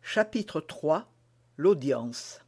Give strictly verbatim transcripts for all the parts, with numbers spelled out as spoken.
Chapitre trois. L'audience.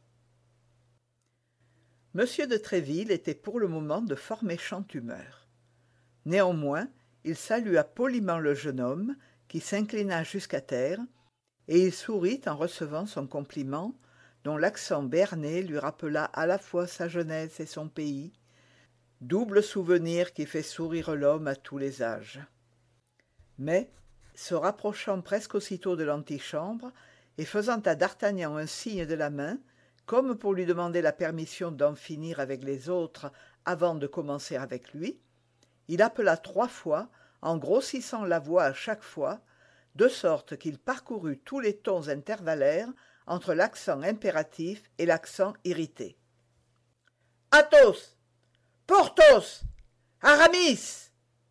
Monsieur de Tréville était pour le moment de fort méchante humeur. Néanmoins, il salua poliment le jeune homme, qui s'inclina jusqu'à terre, et il sourit en recevant son compliment, dont l'accent berné lui rappela à la fois sa jeunesse et son pays, double souvenir qui fait sourire l'homme à tous les âges. Mais, se rapprochant presque aussitôt de l'antichambre, et faisant à d'Artagnan un signe de la main, comme pour lui demander la permission d'en finir avec les autres avant de commencer avec lui, il appela trois fois, en grossissant la voix à chaque fois, de sorte qu'il parcourut tous les tons intervallaires entre l'accent impératif et l'accent irrité. « Athos! Porthos! Aramis !»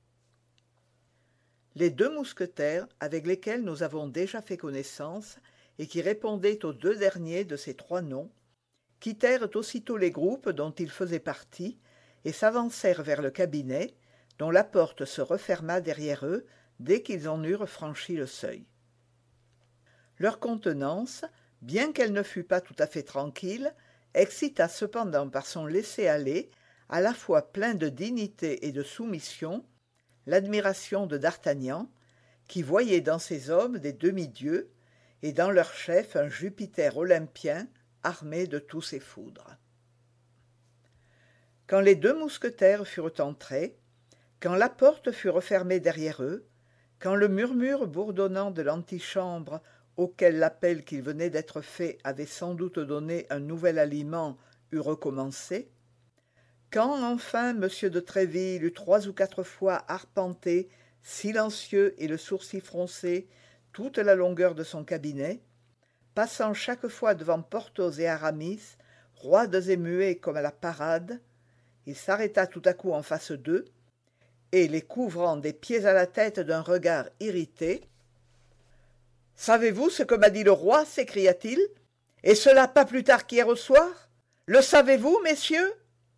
Les deux mousquetaires, avec lesquels nous avons déjà fait connaissance, et qui répondaient aux deux derniers de ces trois noms, quittèrent aussitôt les groupes dont ils faisaient partie et s'avancèrent vers le cabinet, dont la porte se referma derrière eux dès qu'ils en eurent franchi le seuil. Leur contenance, bien qu'elle ne fût pas tout à fait tranquille, excita cependant par son laisser-aller, à la fois plein de dignité et de soumission, l'admiration de d'Artagnan, qui voyait dans ces hommes des demi-dieux, et dans leur chef un Jupiter olympien armé de tous ses foudres. Quand les deux mousquetaires furent entrés, quand la porte fut refermée derrière eux, quand le murmure bourdonnant de l'antichambre, auquel l'appel qui venait d'être fait avait sans doute donné un nouvel aliment, eut recommencé, quand enfin monsieur de Tréville eut trois ou quatre fois arpenté, silencieux et le sourcil froncé, toute la longueur de son cabinet, passant chaque fois devant Porthos et Aramis, roides et muets comme à la parade, il s'arrêta tout à coup en face d'eux, et, les couvrant des pieds à la tête d'un regard irrité, « Savez-vous ce que m'a dit le roi ?» s'écria-t-il. « Et cela pas plus tard qu'hier au soir? Le savez-vous, messieurs ?»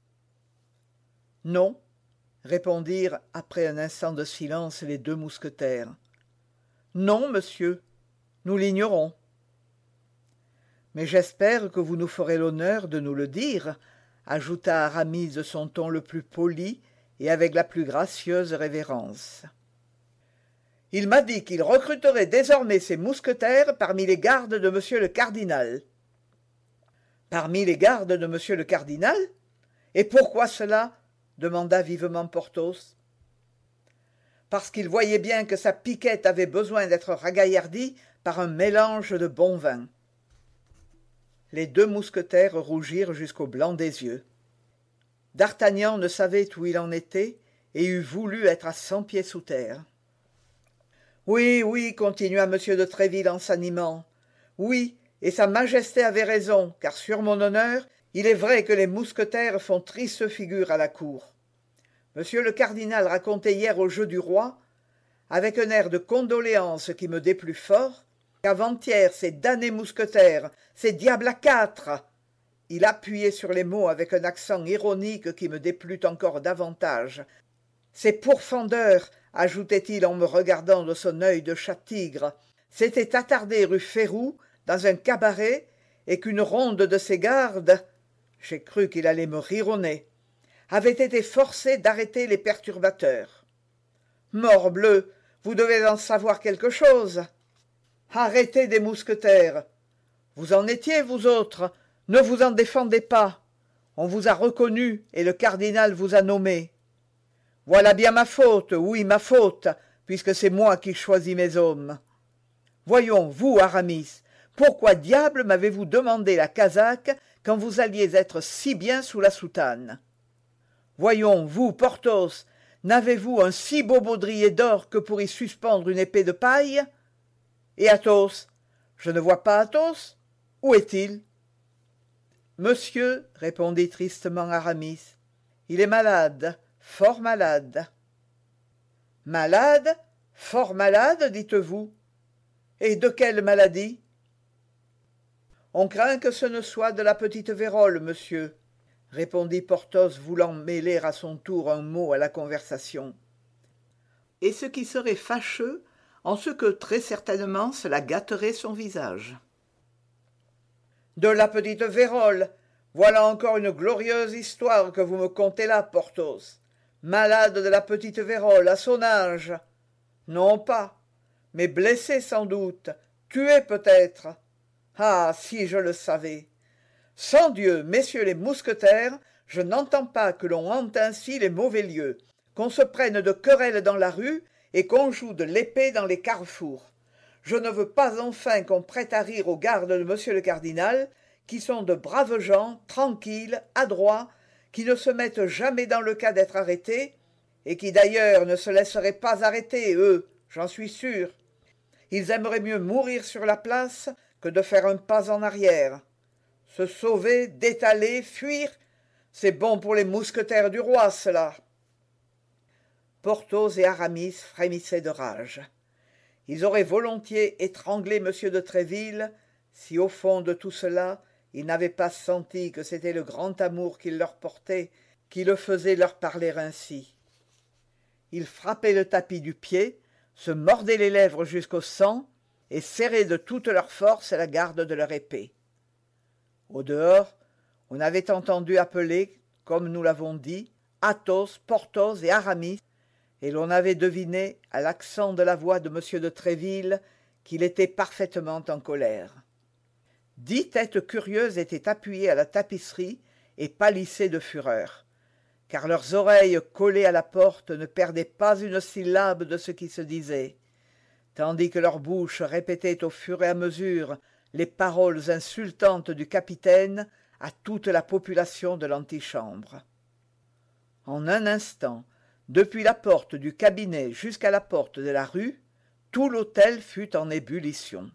« Non, » répondirent après un instant de silence les deux mousquetaires. « Non, monsieur, nous l'ignorons. »« Mais j'espère que vous nous ferez l'honneur de nous le dire, » ajouta Aramis de son ton le plus poli et avec la plus gracieuse révérence. « Il m'a dit qu'il recruterait désormais ses mousquetaires parmi les gardes de monsieur le cardinal. »« Parmi les gardes de monsieur le cardinal? Et pourquoi cela ?» demanda vivement Porthos. « Parce qu'il voyait bien que sa piquette avait besoin d'être ragaillardie par un mélange de bon vin. » Les deux mousquetaires rougirent jusqu'au blanc des yeux. D'Artagnan ne savait où il en était et eût voulu être à cent pieds sous terre. « Oui, oui, continua M. de Tréville en s'animant. « Oui, et sa majesté avait raison, car sur mon honneur, il est vrai que les mousquetaires font triste figure à la cour. Monsieur le cardinal racontait hier au jeu du roi, avec un air de condoléance qui me déplut fort, qu'avant-hier ces damnés mousquetaires, ces diables à quatre, il appuyait sur les mots avec un accent ironique qui me déplut encore davantage, ces pourfendeurs, ajoutait-il en me regardant de son œil de chat-tigre, s'étaient attardés rue Férou, dans un cabaret, et qu'une ronde de ses gardes, j'ai cru qu'il allait me rire au nez, avait été forcée d'arrêter les perturbateurs. Morbleu, vous devez en savoir quelque chose. Arrêtez des mousquetaires. Vous en étiez, vous autres, ne vous en défendez pas. On vous a reconnu et le cardinal vous a nommé. Voilà bien ma faute, oui, ma faute, puisque c'est moi qui choisis mes hommes. Voyons, vous, Aramis, pourquoi diable m'avez-vous demandé la casaque quand vous alliez être si bien sous la soutane? Voyons, vous, Porthos, n'avez-vous un si beau baudrier d'or que pour y suspendre une épée de paille? Et Athos? Je ne vois pas Athos. Où est-il? Monsieur, répondit tristement Aramis, il est malade, fort malade. Malade? Fort malade, dites-vous? Et de quelle maladie? On craint que ce ne soit de la petite vérole, monsieur, répondit Porthos, voulant mêler à son tour un mot à la conversation. Et ce qui serait fâcheux, en ce que très certainement cela gâterait son visage. De la petite vérole. Voilà encore une glorieuse histoire que vous me contez là, Porthos. Malade de la petite vérole à son âge. Non pas, mais blessé sans doute, tué peut-être. Ah, si je le savais. Sans Dieu, messieurs les mousquetaires, je n'entends pas que l'on hante ainsi les mauvais lieux, qu'on se prenne de querelles dans la rue et qu'on joue de l'épée dans les carrefours. Je ne veux pas enfin qu'on prête à rire aux gardes de monsieur le cardinal, qui sont de braves gens, tranquilles, adroits, qui ne se mettent jamais dans le cas d'être arrêtés, et qui d'ailleurs ne se laisseraient pas arrêter, eux, j'en suis sûr. Ils aimeraient mieux mourir sur la place que de faire un pas en arrière. Se sauver, détaler, fuir, c'est bon pour les mousquetaires du roi, cela. Porthos et Aramis frémissaient de rage. Ils auraient volontiers étranglé M. de Tréville, si au fond de tout cela, ils n'avaient pas senti que c'était le grand amour qu'il leur portait, qui le faisait leur parler ainsi. Ils frappaient le tapis du pied, se mordaient les lèvres jusqu'au sang, et serraient de toute leur force la garde de leur épée. Au dehors, on avait entendu appeler, comme nous l'avons dit, Athos, Porthos et Aramis, et l'on avait deviné, à l'accent de la voix de M. de Tréville, qu'il était parfaitement en colère. Dix têtes curieuses étaient appuyées à la tapisserie et pâlissaient de fureur, car leurs oreilles collées à la porte ne perdaient pas une syllabe de ce qui se disait, tandis que leur bouche répétait au fur et à mesure les paroles insultantes du capitaine à toute la population de l'antichambre. En un instant, depuis la porte du cabinet jusqu'à la porte de la rue, tout l'hôtel fut en ébullition.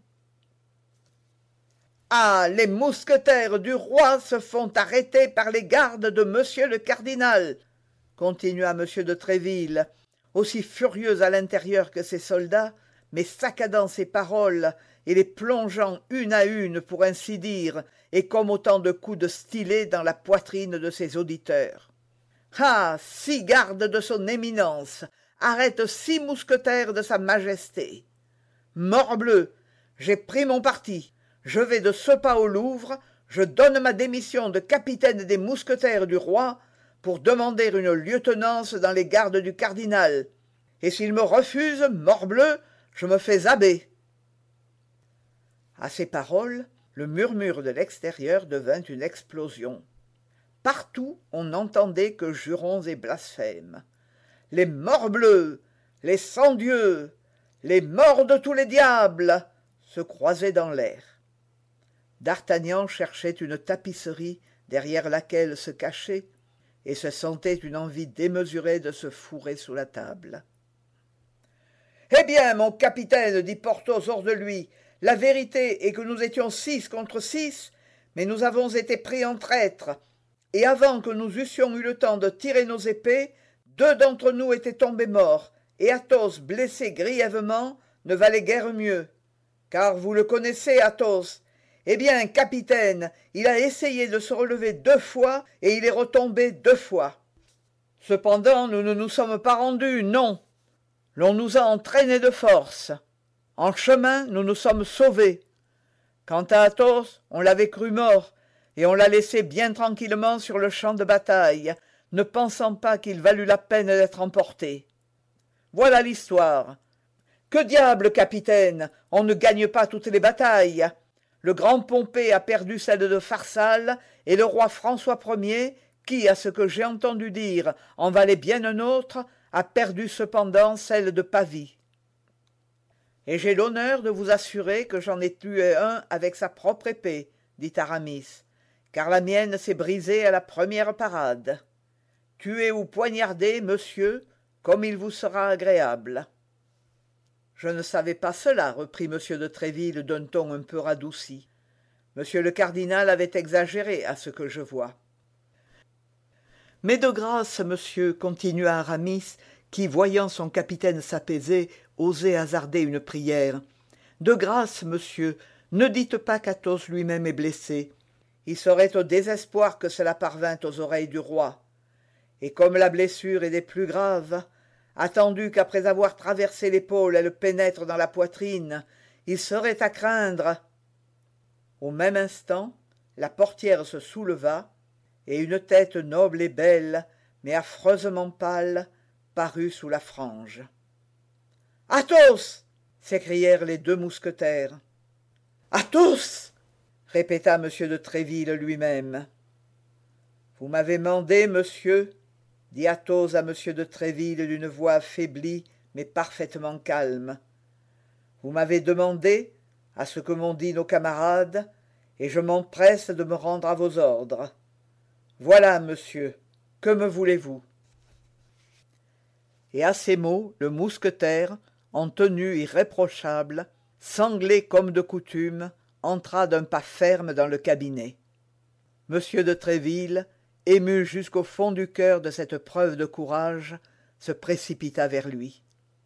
« Ah, les mousquetaires du roi se font arrêter par les gardes de monsieur le cardinal !» continua M. de Tréville, aussi furieux à l'intérieur que ses soldats, mais saccadant ses paroles et les plongeant une à une, pour ainsi dire, et comme autant de coups de stylet dans la poitrine de ses auditeurs. « Ah, six gardes de son éminence arrêtent six mousquetaires de sa majesté. Morbleu, j'ai pris mon parti. Je vais de ce pas au Louvre, je donne ma démission de capitaine des mousquetaires du roi pour demander une lieutenance dans les gardes du cardinal. Et s'il me refuse, morbleu, je me fais abbé. » À ces paroles, le murmure de l'extérieur devint une explosion. Partout, on n'entendait que jurons et blasphèmes. Les morbleux, les sang-dieux, les morts de tous les diables se croisaient dans l'air. D'Artagnan cherchait une tapisserie derrière laquelle se cacher, et se sentait une envie démesurée de se fourrer sous la table. « Eh bien, mon capitaine, dit Porthos hors de lui, la vérité est que nous étions six contre six, mais nous avons été pris en traître, et avant que nous eussions eu le temps de tirer nos épées, deux d'entre nous étaient tombés morts, et Athos, blessé grièvement, ne valait guère mieux. Car vous le connaissez, Athos. Eh bien, capitaine, il a essayé de se relever deux fois, et il est retombé deux fois. Cependant, nous ne nous sommes pas rendus, non. L'on nous a entraînés de force. En chemin, nous nous sommes sauvés. Quant à Athos, on l'avait cru mort, et on l'a laissé bien tranquillement sur le champ de bataille, ne pensant pas qu'il valût la peine d'être emporté. Voilà l'histoire. Que diable, capitaine, on ne gagne pas toutes les batailles. Le grand Pompée a perdu celle de Pharsale, et le roi François Ier, qui, à ce que j'ai entendu dire, en valait bien un autre, a perdu cependant celle de Pavie. Et j'ai l'honneur de vous assurer que j'en ai tué un avec sa propre épée, dit Aramis, car la mienne s'est brisée à la première parade. Tuez ou poignardez, monsieur, comme il vous sera agréable. Je ne savais pas cela, reprit M. de Tréville d'un ton un peu radouci. Monsieur le cardinal avait exagéré à ce que je vois. Mais de grâce, monsieur, continua Aramis, qui, voyant son capitaine s'apaiser, osait hasarder une prière. De grâce, monsieur, ne dites pas qu'Athos lui-même est blessé. Il serait au désespoir que cela parvint aux oreilles du roi. Et comme la blessure est des plus graves, attendu qu'après avoir traversé l'épaule elle pénètre dans la poitrine, il serait à craindre. Au même instant, La portière se souleva, et une tête noble et belle, mais affreusement pâle, parut sous la frange. « Athos !» s'écrièrent les deux mousquetaires. « Athos !» répéta M. de Tréville lui-même. « Vous m'avez mandé, monsieur, dit Athos à M. de Tréville d'une voix affaiblie mais parfaitement calme. Vous m'avez demandé, à ce que m'ont dit nos camarades, et je m'empresse de me rendre à vos ordres. Voilà, monsieur, que me voulez-vous » Et à ces mots, le mousquetaire, en tenue irréprochable, sanglé comme de coutume, entra d'un pas ferme dans le cabinet. M. de Tréville, ému jusqu'au fond du cœur de cette preuve de courage, se précipita vers lui.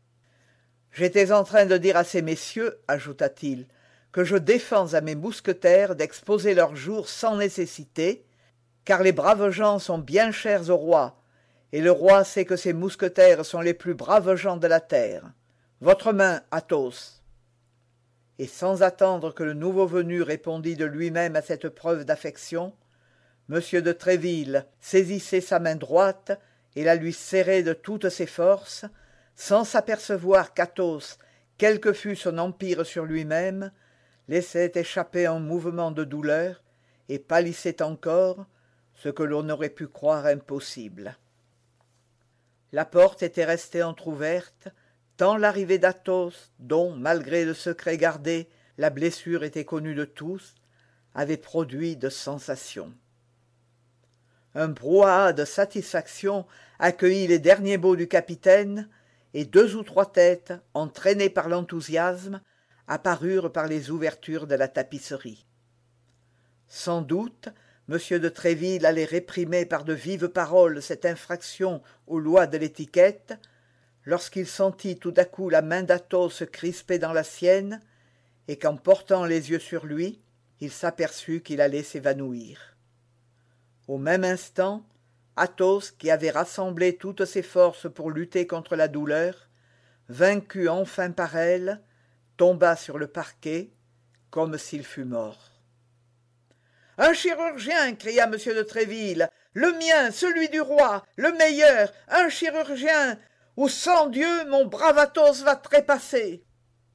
« J'étais en train de dire à ces messieurs, ajouta-t-il, que je défends à mes mousquetaires d'exposer leurs jours sans nécessité, car les braves gens sont bien chers au roi, et le roi sait que ses mousquetaires sont les plus braves gens de la terre. Votre main, Athos. » Et sans attendre que le nouveau venu répondît de lui-même à cette preuve d'affection, M. de Tréville saisissait sa main droite et la lui serrait de toutes ses forces, sans s'apercevoir qu'Athos, quel que fût son empire sur lui-même, laissait échapper un mouvement de douleur et pâlissait encore, ce que l'on aurait pu croire impossible. La porte était restée entr'ouverte, tant l'arrivée d'Athos, dont, malgré le secret gardé, la blessure était connue de tous, avait produit de sensations. Un brouhaha de satisfaction accueillit les derniers mots du capitaine, et deux ou trois têtes, entraînées par l'enthousiasme, apparurent par les ouvertures de la tapisserie. Sans doute, M. de Tréville allait réprimer par de vives paroles cette infraction aux lois de l'étiquette, lorsqu'il sentit tout à coup la main d'Athos se crisper dans la sienne, et qu'en portant les yeux sur lui, il s'aperçut qu'il allait s'évanouir. Au même instant, Athos, qui avait rassemblé toutes ses forces pour lutter contre la douleur, vaincu enfin par elle, tomba sur le parquet, comme s'il fût mort. « Un chirurgien !» cria M. de Tréville. « Le mien, celui du roi, le meilleur, un chirurgien, ou sans Dieu, mon brave Athos va trépasser !»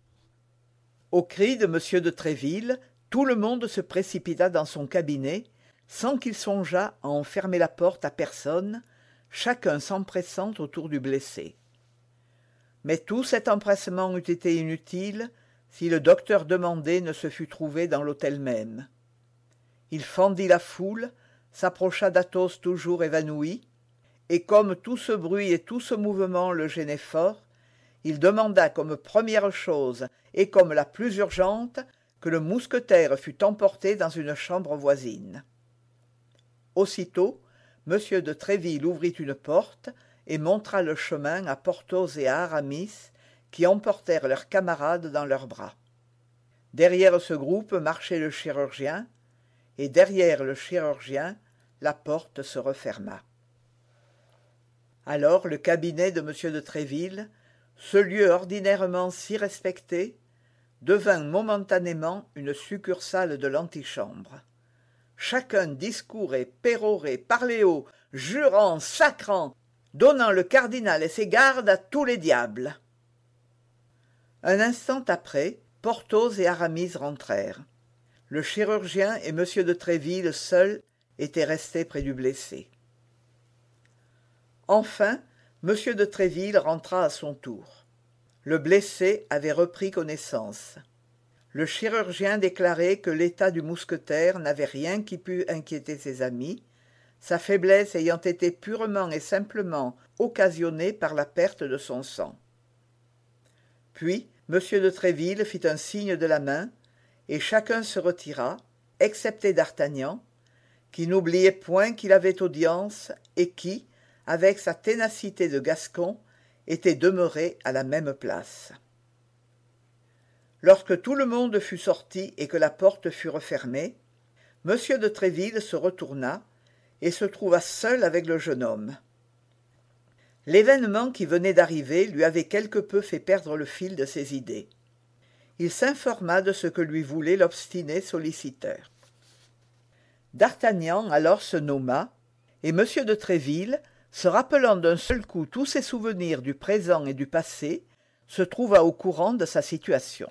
Au cri de M. de Tréville, tout le monde se précipita dans son cabinet, sans qu'il songeât à en fermer la porte à personne, chacun s'empressant autour du blessé. Mais tout cet empressement eût été inutile si le docteur demandé ne se fût trouvé dans l'hôtel même. Il fendit la foule, s'approcha d'Athos toujours évanoui, et comme tout ce bruit et tout ce mouvement le gênaient fort, il demanda comme première chose et comme la plus urgente que le mousquetaire fût emporté dans une chambre voisine. Aussitôt, M. de Tréville ouvrit une porte et montra le chemin à Porthos et à Aramis, qui emportèrent leurs camarades dans leurs bras. Derrière ce groupe marchait le chirurgien, et derrière le chirurgien, la porte se referma. Alors le cabinet de M. de Tréville, ce lieu ordinairement si respecté, devint momentanément une succursale de l'antichambre. Chacun discourait, pérorait, parlait haut, jurant, sacrant, donnant le cardinal et ses gardes à tous les diables. Un instant après, Porthos et Aramis rentrèrent. Le chirurgien et M. de Tréville seuls étaient restés près du blessé. Enfin, M. de Tréville rentra à son tour. Le blessé avait repris connaissance. Le chirurgien déclarait que l'état du mousquetaire n'avait rien qui pût inquiéter ses amis, sa faiblesse ayant été purement et simplement occasionnée par la perte de son sang. Puis M. de Tréville fit un signe de la main, et chacun se retira, excepté d'Artagnan, qui n'oubliait point qu'il avait audience et qui, avec sa ténacité de Gascon, était demeuré à la même place. Lorsque tout le monde fut sorti et que la porte fut refermée, M. de Tréville se retourna et se trouva seul avec le jeune homme. L'événement qui venait d'arriver lui avait quelque peu fait perdre le fil de ses idées. Il s'informa de ce que lui voulait l'obstiné solliciteur. D'Artagnan alors se nomma, et M. de Tréville, se rappelant d'un seul coup tous ses souvenirs du présent et du passé, se trouva au courant de sa situation.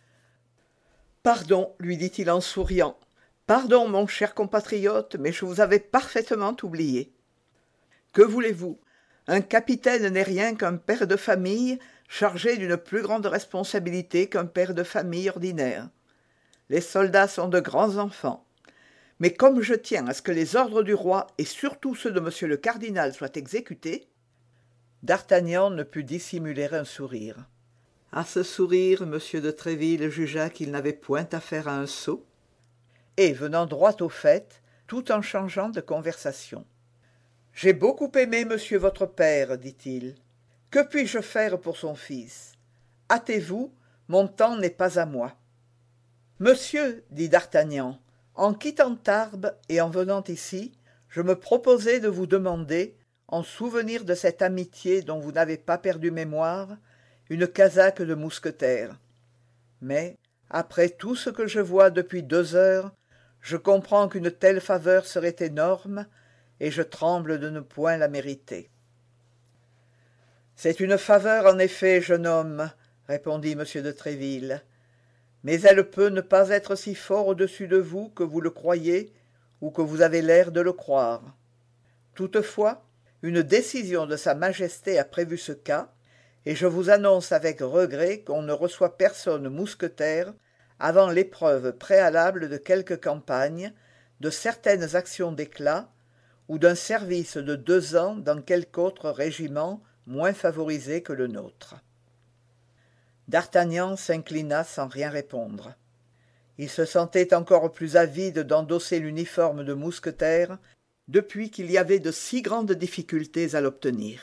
« Pardon, lui dit-il en souriant, « pardon, mon cher compatriote, mais je vous avais parfaitement oublié. Que voulez-vous? Un capitaine n'est rien qu'un père de famille chargé d'une plus grande responsabilité qu'un père de famille ordinaire. Les soldats sont de grands enfants. Mais comme je tiens à ce que les ordres du roi, et surtout ceux de monsieur le cardinal, soient exécutés, » D'Artagnan ne put dissimuler un sourire. À ce sourire, M. de Tréville jugea qu'il n'avait point affaire à un sot, et, venant droit au fait, tout en changeant de conversation. « J'ai beaucoup aimé monsieur votre père, dit-il. Que puis-je faire pour son fils? Hâtez-vous, mon temps n'est pas à moi. »« Monsieur, dit D'Artagnan, en quittant Tarbes et en venant ici, je me proposais de vous demander, en souvenir de cette amitié dont vous n'avez pas perdu mémoire, une casaque de mousquetaire. Mais, après tout ce que je vois depuis deux heures, je comprends qu'une telle faveur serait énorme, et je tremble de ne point la mériter. »« C'est une faveur, en effet, jeune homme, répondit M. de Tréville, mais elle peut ne pas être si fort au-dessus de vous que vous le croyez ou que vous avez l'air de le croire. Toutefois, une décision de Sa Majesté a prévu ce cas, et je vous annonce avec regret qu'on ne reçoit personne mousquetaire avant l'épreuve préalable de quelque campagne, de certaines actions d'éclat, ou d'un service de deux ans dans quelque autre régiment moins favorisé que le nôtre. » D'Artagnan s'inclina sans rien répondre. Il se sentait encore plus avide d'endosser l'uniforme de mousquetaire depuis qu'il y avait de si grandes difficultés à l'obtenir.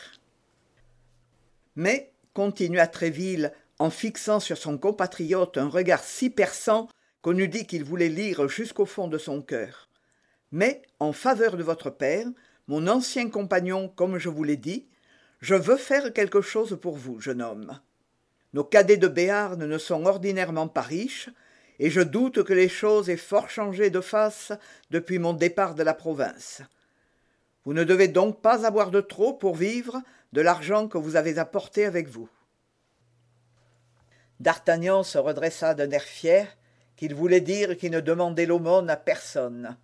Mais, continua Tréville, en fixant sur son compatriote un regard si perçant qu'on eût dit qu'il voulait lire jusqu'au fond de son cœur, mais, en faveur de votre père, mon ancien compagnon, comme je vous l'ai dit, je veux faire quelque chose pour vous, jeune homme. Nos cadets de Béarn ne sont ordinairement pas riches, et je doute que les choses aient fort changé de face depuis mon départ de la province. Vous ne devez donc pas avoir de trop pour vivre de l'argent que vous avez apporté avec vous. » D'Artagnan se redressa d'un air fier, qu'il voulait dire qu'il ne demandait l'aumône à personne.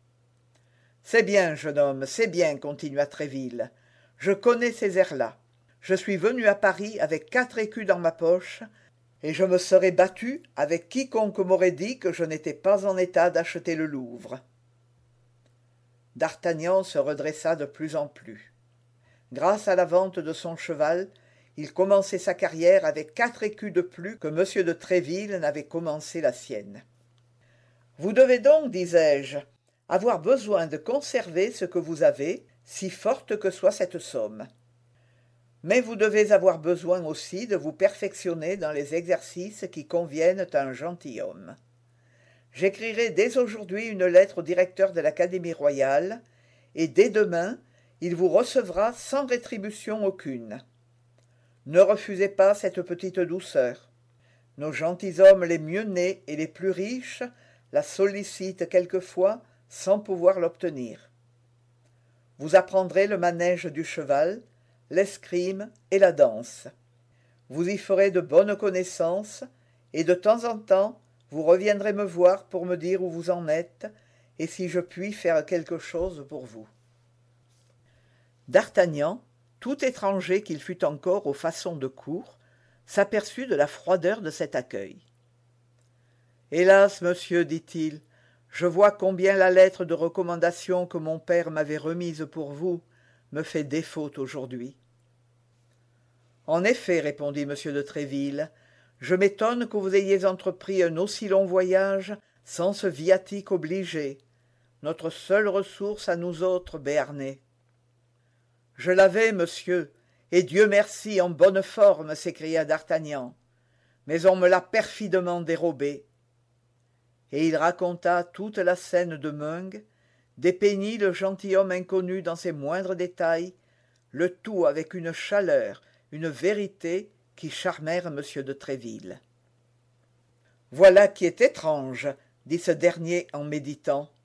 « C'est bien, jeune homme, c'est bien, continua Tréville. Je connais ces airs-là. Je suis venu à Paris avec quatre écus dans ma poche, et je me serais battu avec quiconque m'aurait dit que je n'étais pas en état d'acheter le Louvre. » D'Artagnan se redressa de plus en plus. Grâce à la vente de son cheval, il commençait sa carrière avec quatre écus de plus que M. de Tréville n'avait commencé la sienne. « Vous devez donc, disais-je, avoir besoin de conserver ce que vous avez, si forte que soit cette somme. Mais vous devez avoir besoin aussi de vous perfectionner dans les exercices qui conviennent à un gentilhomme. J'écrirai dès aujourd'hui une lettre au directeur de l'Académie royale, et dès demain, il vous recevra sans rétribution aucune. Ne refusez pas cette petite douceur. Nos gentilshommes les mieux nés et les plus riches la sollicitent quelquefois sans pouvoir l'obtenir. Vous apprendrez le manège du cheval, l'escrime et la danse. Vous y ferez de bonnes connaissances, et de temps en temps, vous reviendrez me voir pour me dire où vous en êtes, et si je puis faire quelque chose pour vous. » D'Artagnan, tout étranger qu'il fût encore aux façons de cour, s'aperçut de la froideur de cet accueil. « Hélas, monsieur, dit-il, je vois combien la lettre de recommandation que mon père m'avait remise pour vous me fait défaut aujourd'hui. »« En effet, répondit M. de Tréville, je m'étonne que vous ayez entrepris un aussi long voyage sans ce viatique obligé, notre seule ressource à nous autres Béarnais. »« Je l'avais, monsieur, et Dieu merci en bonne forme, s'écria d'Artagnan, mais on me l'a perfidement dérobé. » Et il raconta toute la scène de Meung, dépeignit le gentilhomme inconnu dans ses moindres détails, le tout avec une chaleur, une vérité qui charmèrent M. de Tréville. « Voilà qui est étrange, dit ce dernier en méditant.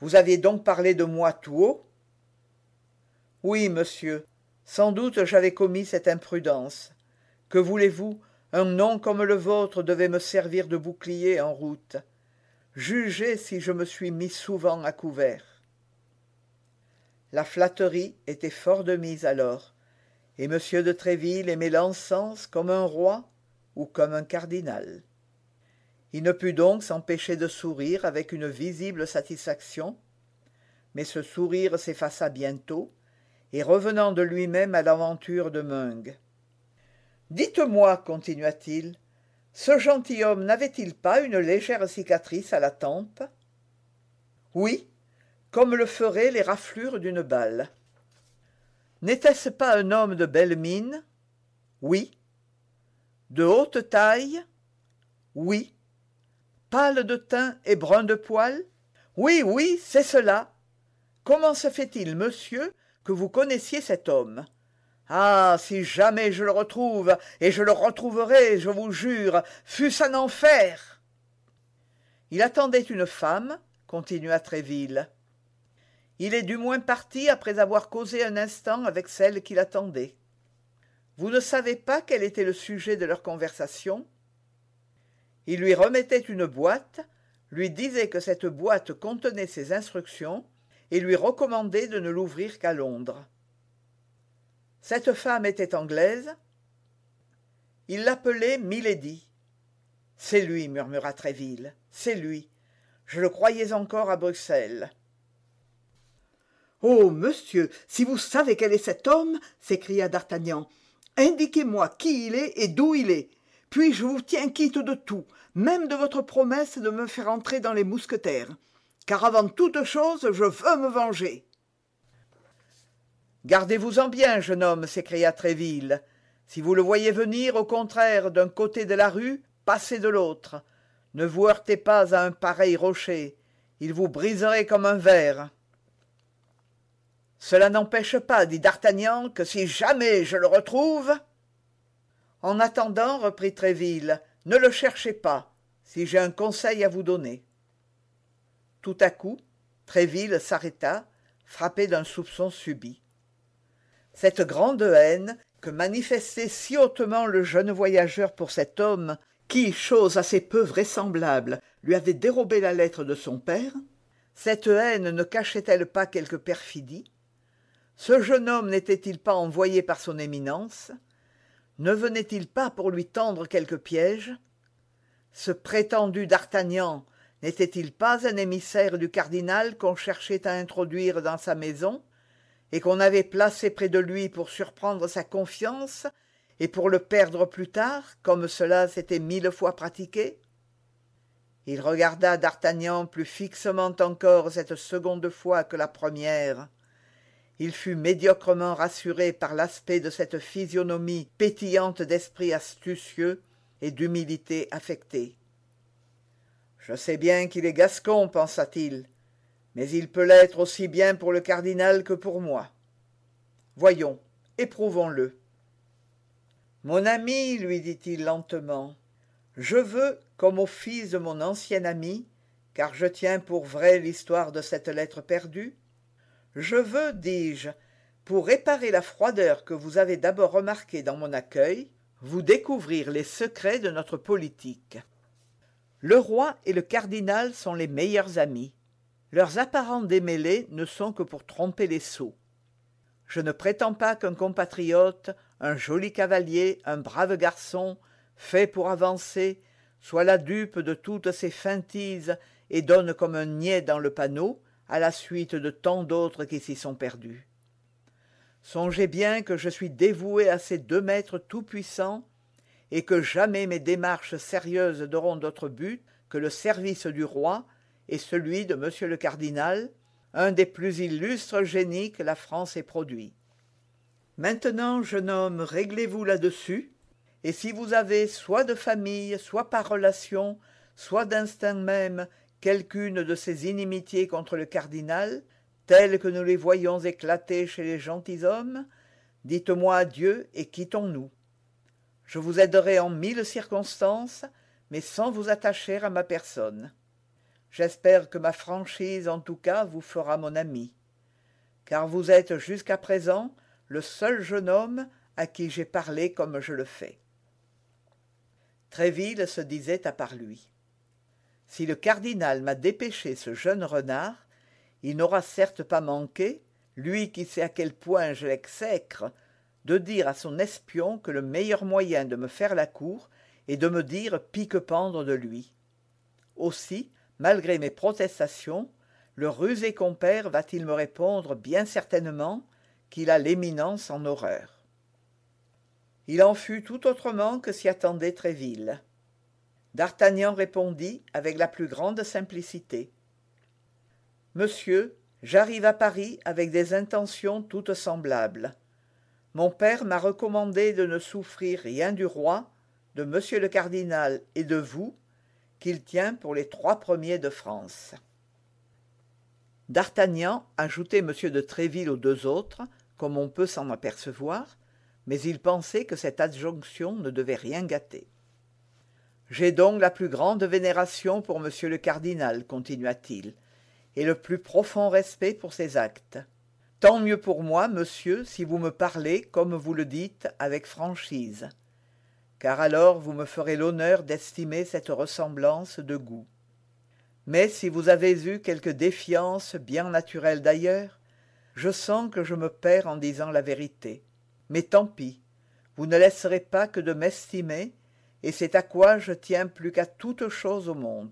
Vous aviez donc parlé de moi tout haut? Oui, monsieur, sans doute j'avais commis cette imprudence. Que voulez-vous? Un nom comme le vôtre devait me servir de bouclier en route. Jugez si je me suis mis souvent à couvert. La flatterie était fort de mise alors, et monsieur de Tréville aimait l'encens comme un roi ou comme un cardinal. Il ne put donc s'empêcher de sourire avec une visible satisfaction, mais ce sourire s'effaça bientôt, et revenant de lui-même à l'aventure de Meung. « Dites-moi, continua-t-il, ce gentilhomme n'avait-il pas une légère cicatrice à la tempe? »« Oui, comme le feraient les raflures d'une balle. »« N'était-ce pas un homme de belle mine? »« Oui. »« De haute taille? »« Oui. »« Pâle de teint et brun de poil? »« Oui, oui, c'est cela. Comment se fait-il, monsieur, que vous connaissiez cet homme? Ah, si jamais je le retrouve, et je le retrouverai, je vous jure, fût-ce un enfer !» Il attendait une femme, continua Tréville. Il est du moins parti après avoir causé un instant avec celle qui l'attendait. Vous ne savez pas quel était le sujet de leur conversation? Il lui remettait une boîte, lui disait que cette boîte contenait ses instructions et lui recommandait de ne l'ouvrir qu'à Londres. Cette femme était anglaise? Il l'appelait Milady. C'est lui, murmura Tréville, c'est lui. Je le croyais encore à Bruxelles. Oh, monsieur, si vous savez quel est cet homme, s'écria d'Artagnan, indiquez-moi qui il est et d'où il est. Puis je vous tiens quitte de tout, même de votre promesse de me faire entrer dans les mousquetaires, car avant toute chose, je veux me venger. Gardez-vous-en bien, jeune homme, s'écria Tréville. Si vous le voyez venir, au contraire, d'un côté de la rue, passez de l'autre. Ne vous heurtez pas à un pareil rocher, il vous briserait comme un verre. Cela n'empêche pas, dit d'Artagnan, que si jamais je le retrouve... En attendant, reprit Tréville, ne le cherchez pas, si j'ai un conseil à vous donner. Tout à coup, Tréville s'arrêta, frappé d'un soupçon subit. Cette grande haine que manifestait si hautement le jeune voyageur pour cet homme, qui, chose assez peu vraisemblable, lui avait dérobé la lettre de son père, cette haine ne cachait-elle pas quelque perfidie? Ce jeune homme n'était-il pas envoyé par son éminence? Ne venait-il pas pour lui tendre quelque piège? Ce prétendu d'Artagnan n'était-il pas un émissaire du cardinal qu'on cherchait à introduire dans sa maison, et qu'on avait placé près de lui pour surprendre sa confiance et pour le perdre plus tard, comme cela s'était mille fois pratiqué? Il regarda d'Artagnan plus fixement encore cette seconde fois que la première. Il fut médiocrement rassuré par l'aspect de cette physionomie pétillante d'esprit astucieux et d'humilité affectée. « Je sais bien qu'il est gascon, pensa-t-il, mais il peut l'être aussi bien pour le cardinal que pour moi. Voyons, éprouvons-le. »« Mon ami, lui dit-il lentement, je veux, comme au fils de mon ancien ami, car je tiens pour vraie l'histoire de cette lettre perdue, je veux, dis-je, pour réparer la froideur que vous avez d'abord remarquée dans mon accueil, vous découvrir les secrets de notre politique. Le roi et le cardinal sont les meilleurs amis. Leurs apparents démêlés ne sont que pour tromper les sots. Je ne prétends pas qu'un compatriote, un joli cavalier, un brave garçon, fait pour avancer, soit la dupe de toutes ces feintises et donne comme un niais dans le panneau, à la suite de tant d'autres qui s'y sont perdus. Songez bien que je suis dévoué à ces deux maîtres tout-puissants et que jamais mes démarches sérieuses n'auront d'autre but que le service du roi et celui de monsieur le cardinal, un des plus illustres génies que la France ait produit. Maintenant, jeune homme, réglez-vous là-dessus, et si vous avez soit de famille, soit par relation, soit d'instinct même, quelqu'une de ces inimitiés contre le cardinal, telles que nous les voyons éclater chez les gentilshommes, dites-moi adieu et quittons-nous. Je vous aiderai en mille circonstances, mais sans vous attacher à ma personne. j'espère que ma franchise en tout cas vous fera mon ami, car vous êtes jusqu'à présent le seul jeune homme à qui j'ai parlé comme je le fais. » Tréville se disait à part lui: « Si le cardinal m'a dépêché ce jeune renard, il n'aura certes pas manqué, lui qui sait à quel point je l'exècre, de dire à son espion que le meilleur moyen de me faire la cour est de me dire pique-pendre de lui. Aussi, malgré mes protestations, le rusé compère va-t-il me répondre bien certainement qu'il a l'éminence en horreur. » Il en fut tout autrement que s'y attendait Tréville. D'Artagnan répondit avec la plus grande simplicité: « Monsieur, j'arrive à Paris avec des intentions toutes semblables. Mon père m'a recommandé de ne souffrir rien du roi, de monsieur le cardinal et de vous, qu'il tient pour les trois premiers de France. » D'Artagnan ajoutait monsieur de Tréville aux deux autres, comme on peut s'en apercevoir, mais il pensait que cette adjonction ne devait rien gâter. « J'ai donc la plus grande vénération pour monsieur le cardinal, continua-t-il, et le plus profond respect pour ses actes. Tant mieux pour moi, monsieur, si vous me parlez, comme vous le dites, avec franchise, car alors vous me ferez l'honneur d'estimer cette ressemblance de goût. Mais si vous avez eu quelque défiance, bien naturelle d'ailleurs, je sens que je me perds en disant la vérité. Mais tant pis, vous ne laisserez pas que de m'estimer, et c'est à quoi je tiens plus qu'à toute chose au monde. »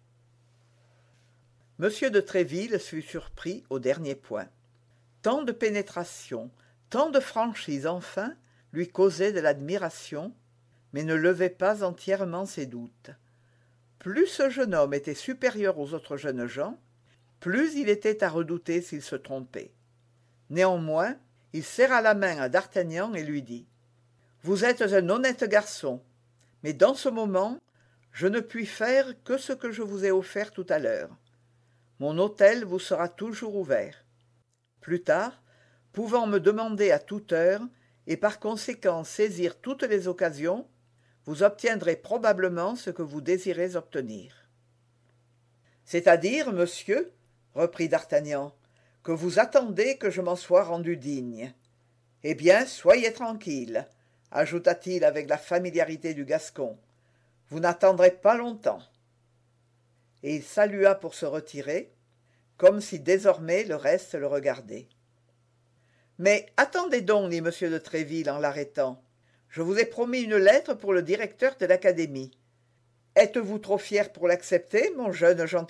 Monsieur de Tréville fut surpris au dernier point. Tant de pénétration, tant de franchise enfin, lui causaient de l'admiration, mais ne levaient pas entièrement ses doutes. Plus ce jeune homme était supérieur aux autres jeunes gens, plus il était à redouter s'il se trompait. Néanmoins, il serra la main à D'Artagnan et lui dit: « Vous êtes un honnête garçon, mais dans ce moment, je ne puis faire que ce que je vous ai offert tout à l'heure. Mon hôtel vous sera toujours ouvert. Plus tard, pouvant me demander à toute heure, et par conséquent saisir toutes les occasions, vous obtiendrez probablement ce que vous désirez obtenir. »« C'est-à-dire, monsieur, reprit D'Artagnan, que vous attendez que je m'en sois rendu digne. Eh bien, soyez tranquille, ajouta-t-il avec la familiarité du Gascon, vous n'attendrez pas longtemps. » Et il salua pour se retirer, comme si désormais le reste le regardait. « Mais attendez donc, dit monsieur de Tréville en l'arrêtant. Je vous ai promis une lettre pour le directeur de l'Académie. Êtes-vous trop fier pour l'accepter, mon jeune gentilhomme ? » ?»«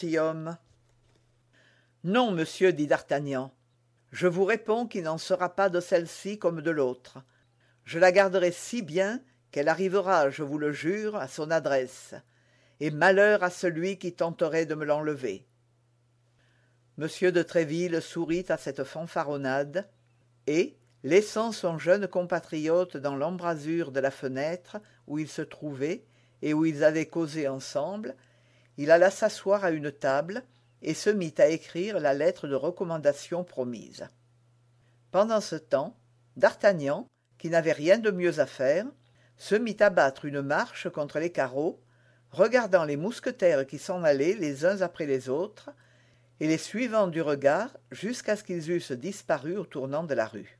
Non, monsieur, dit D'Artagnan. Je vous réponds qu'il n'en sera pas de celle-ci comme de l'autre. Je la garderai si bien qu'elle arrivera, je vous le jure, à son adresse, et malheur à celui qui tenterait de me l'enlever. » Monsieur de Tréville sourit à cette fanfaronnade, et, laissant son jeune compatriote dans l'embrasure de la fenêtre où il se trouvait et où ils avaient causé ensemble, il alla s'asseoir à une table et se mit à écrire la lettre de recommandation promise. Pendant ce temps, D'Artagnan, qui n'avait rien de mieux à faire, se mit à battre une marche contre les carreaux, regardant les mousquetaires qui s'en allaient les uns après les autres, et les suivant du regard jusqu'à ce qu'ils eussent disparu au tournant de la rue.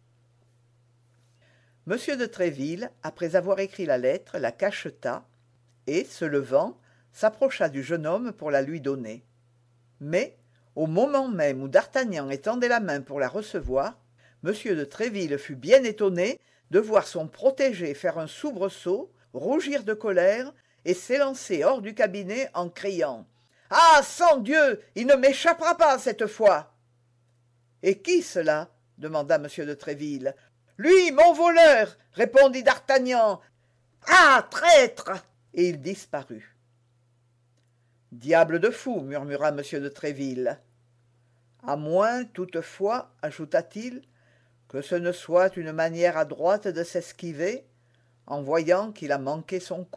Monsieur de Tréville, après avoir écrit la lettre, la cacheta, et, se levant, s'approcha du jeune homme pour la lui donner. Mais, au moment même où D'Artagnan étendait la main pour la recevoir, monsieur de Tréville fut bien étonné de voir son protégé faire un soubresaut, rougir de colère et s'élancer hors du cabinet en criant: « Ah, sang Dieu, il ne m'échappera pas cette fois !»« Et qui cela ?» demanda monsieur de Tréville. « Lui, mon voleur !» répondit D'Artagnan. « Ah, traître !» Et il disparut. « Diable de fou !» murmura monsieur de Tréville. « À moins, toutefois, ajouta-t-il, que ce ne soit une manière adroite de s'esquiver, en voyant qu'il a manqué son coup. »